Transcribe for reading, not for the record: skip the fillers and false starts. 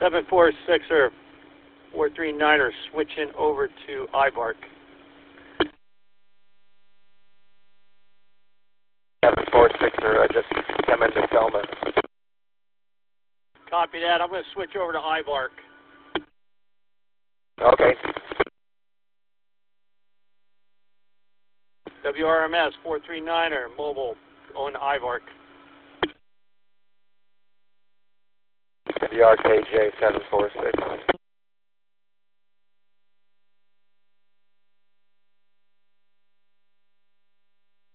746er, 439er, switching over to IVARC. 746er, I just come into Selma. Copy that. I'm going to switch over to IVARC. Okay. WRMS 439er, mobile, on IVARC. WRKJ 746.